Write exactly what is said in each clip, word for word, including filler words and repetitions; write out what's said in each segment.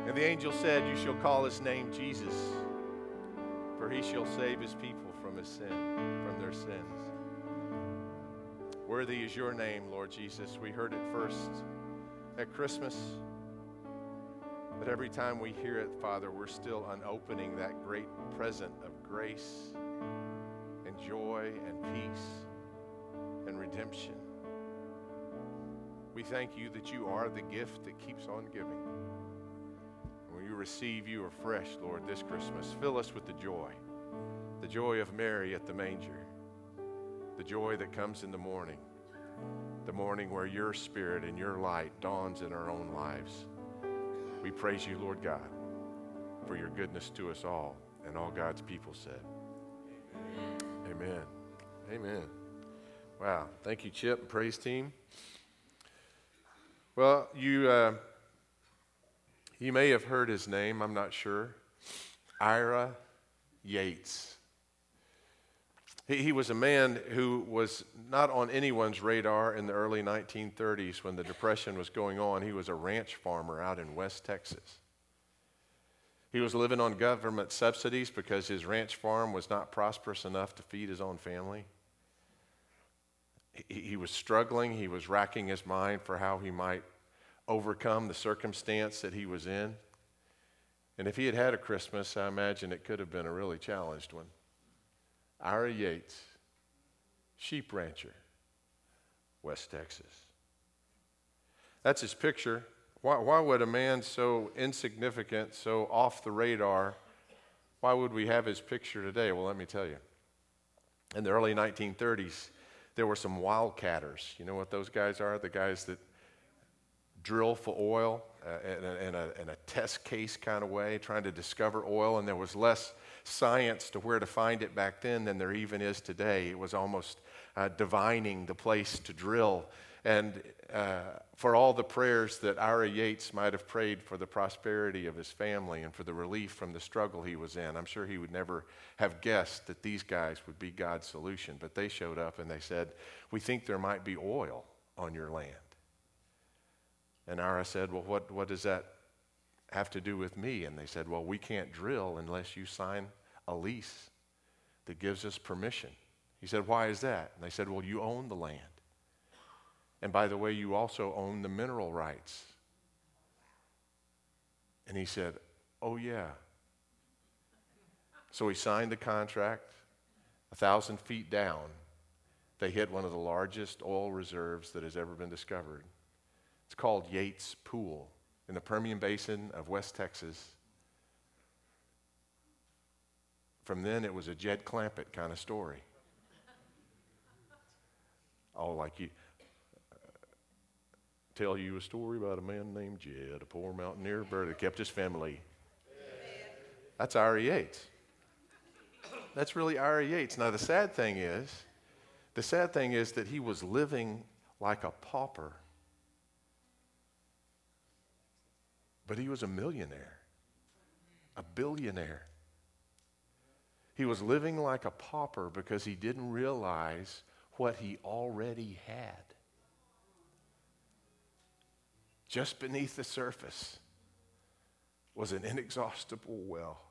And the angel said, "You shall call his name Jesus, for he shall save his people from his sin, from their sins." Worthy is your name, Lord Jesus. We heard it first at Christmas. But every time we hear it, Father, we're still unopening that great present of grace and joy and peace and redemption. We thank you that you are the gift that keeps on giving. And we receive you afresh, Lord, this Christmas. Fill us with the joy, the joy of Mary at the manger, the joy that comes in the morning, the morning where your spirit and your light dawns in our own lives. We praise you, Lord God, for your goodness to us all. And all God's people said, amen. Amen. Wow. Thank you, Chip and praise team. Well, you uh, you may have heard his name. I'm not sure. Ira Yates. He, he was a man who was not on anyone's radar in the early nineteen thirties when the Depression was going on. He was a ranch farmer out in West Texas. He was living on government subsidies because his ranch farm was not prosperous enough to feed his own family. He, he was struggling. He was racking his mind for how he might overcome the circumstance that he was in. And if he had had a Christmas, I imagine it could have been a really challenged one. Ira Yates, sheep rancher, West Texas. That's his picture. Why, why would a man so insignificant, so off the radar, why would we have his picture today? Well, let me tell you. In the early nineteen thirties, there were some wildcatters. You know what those guys are? The guys that drill for oil uh, in, a, in, a, in a test case kind of way, trying to discover oil, and there was less science to where to find it back then than there even is today. It was almost uh, divining the place to drill. And uh, for all the prayers that Ira Yates might have prayed for the prosperity of his family and for the relief from the struggle he was in, I'm sure he would never have guessed that these guys would be God's solution. But they showed up and they said, "We think there might be oil on your land." And Ira said, "Well, what, what does that have to do with me?" And they said, "Well, we can't drill unless you sign a lease that gives us permission." He said, "Why is that?" And they said, "Well, you own the land. And by the way, you also own the mineral rights." And he said, "Oh, yeah." So he signed the contract. A thousand feet down, they hit one of the largest oil reserves that has ever been discovered. It's called Yates Pool in the Permian Basin of West Texas. From then, it was a Jed Clampett kind of story. Oh, like you... tell you a story about a man named Jed, a poor mountaineer bird that kept his family. That's Ira Yates. That's really Ira Yates. Now, the sad thing is, the sad thing is that he was living like a pauper. But he was a millionaire, a billionaire. He was living like a pauper because he didn't realize what he already had. Just beneath the surface was an inexhaustible well.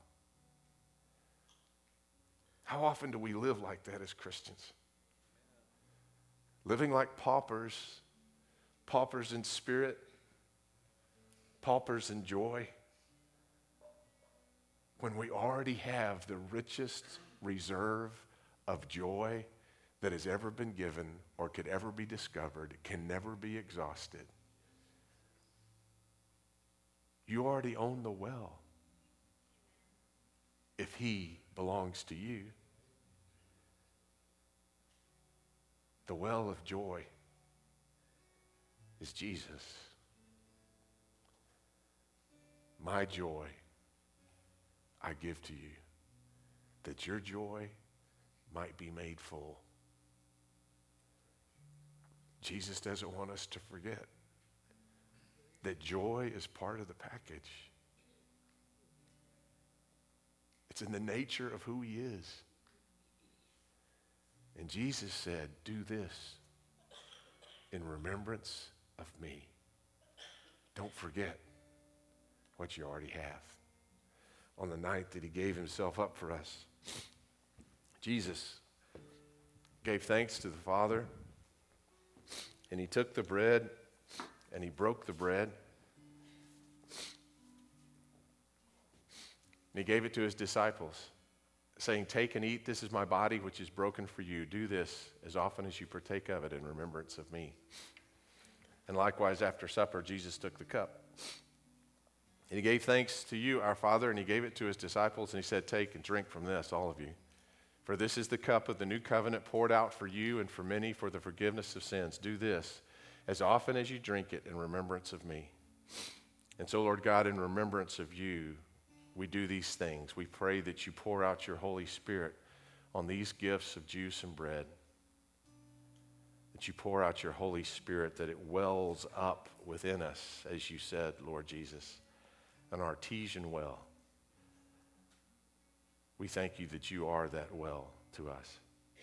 How often do we live like that as Christians? Living like paupers, paupers in spirit, paupers in joy, when we already have the richest reserve of joy that has ever been given or could ever be discovered, can never be exhausted. You already own the well if he belongs to you. The well of joy is Jesus. My joy I give to you, that your joy might be made full. Jesus doesn't want us to forget that joy is part of the package. It's in the nature of who he is. And Jesus said, "Do this in remembrance of me." Don't forget what you already have on the night that he gave himself up for us. Jesus gave thanks to the Father, and he took the bread, and he broke the bread, and he gave it to his disciples, saying, "Take and eat, this is my body which is broken for you. Do this as often as you partake of it in remembrance of me." And likewise, after supper, Jesus took the cup. And he gave thanks to you, our Father, and he gave it to his disciples, and he said, "Take and drink from this, all of you. For this is the cup of the new covenant poured out for you and for many for the forgiveness of sins. Do this as often as you drink it in remembrance of me." And so, Lord God, in remembrance of you, we do these things. We pray that you pour out your Holy Spirit on these gifts of juice and bread, that you pour out your Holy Spirit, that it wells up within us, as you said, Lord Jesus, an artesian well. We thank you that you are that well to us.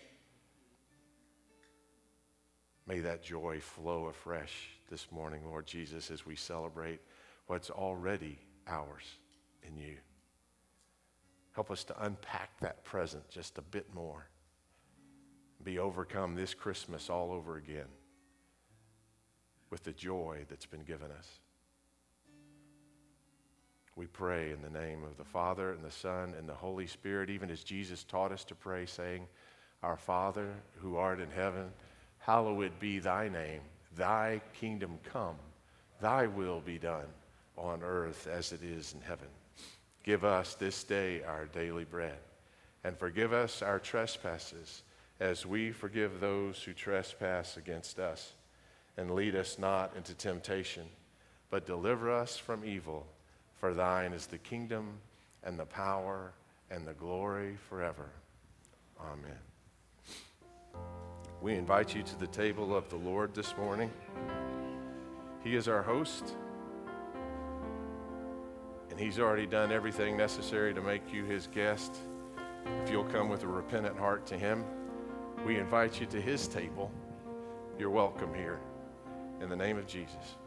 May that joy flow afresh this morning, Lord Jesus, as we celebrate what's already ours in you. Help us to unpack that present just a bit more. Be overcome this Christmas all over again with the joy that's been given us. We pray in the name of the Father and the Son and the Holy Spirit, even as Jesus taught us to pray, saying, "Our Father who art in heaven, hallowed be thy name. Thy kingdom come. Thy will be done on earth as it is in heaven. Give us this day our daily bread, and forgive us our trespasses as we forgive those who trespass against us. And lead us not into temptation, but deliver us from evil. For thine is the kingdom and the power and the glory forever. Amen." We invite you to the table of the Lord this morning. He is our host, and he's already done everything necessary to make you his guest. If you'll come with a repentant heart to him, we invite you to his table. You're welcome here. In the name of Jesus.